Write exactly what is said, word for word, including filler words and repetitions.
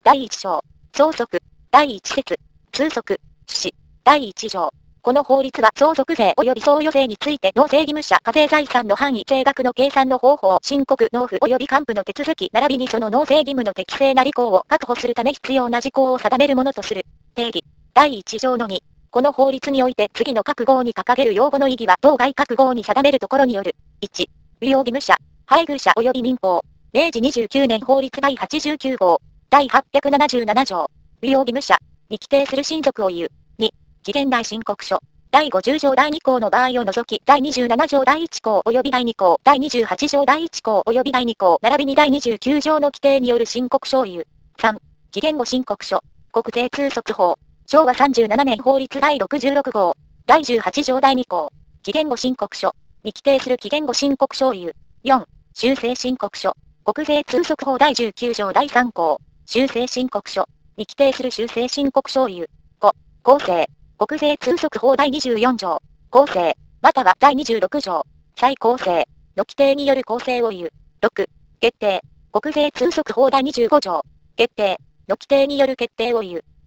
だいいち章、相続、だいいち節、通則、趣旨、だいいち条。この法律は相続税及び贈与税について納税義務者課税財産の範囲税額の計算の方法、申告納付及び還付の手続き並びにその納税義務の適正な履行を確保するため必要な事項を定めるものとする。定義。だいいち条のに。この法律において次の各号に掲げる用語の意義は当該各号に定めるところによる。いち、扶養義務者、配偶者及び民法。れいじにじゅうきゅうねん法律第はちじゅうきゅう号。だいはっぴゃくななじゅうなな条。扶養義務者に規定する親族を言う。に、期限内申告書。だいごじゅう条だいに項の場合を除き、だいにじゅうなな条だいいち項及びだいに項、だいにじゅうはち条だいいち項及びだいに項、並びにだいにじゅうきゅう条の規定による申告書を言う。さん、期限後申告書。国税通則法。しょうわさんじゅうななねん法律だいろくじゅうろく号。だいじゅうはち条だいに項。期限後申告書。に規定する期限後申告書を言う。よん、修正申告書。国税通則法だいじゅうきゅう条だいさん項。修正申告書。に規定する修正申告書を言う。ご、公正。国税通則法だいにじゅうよん条。公正。またはだいにじゅうろく条。再公正。の規定による公正を言う。ろく、決定。国税通則法だいにじゅうご条。決定。の規定による決定を言う。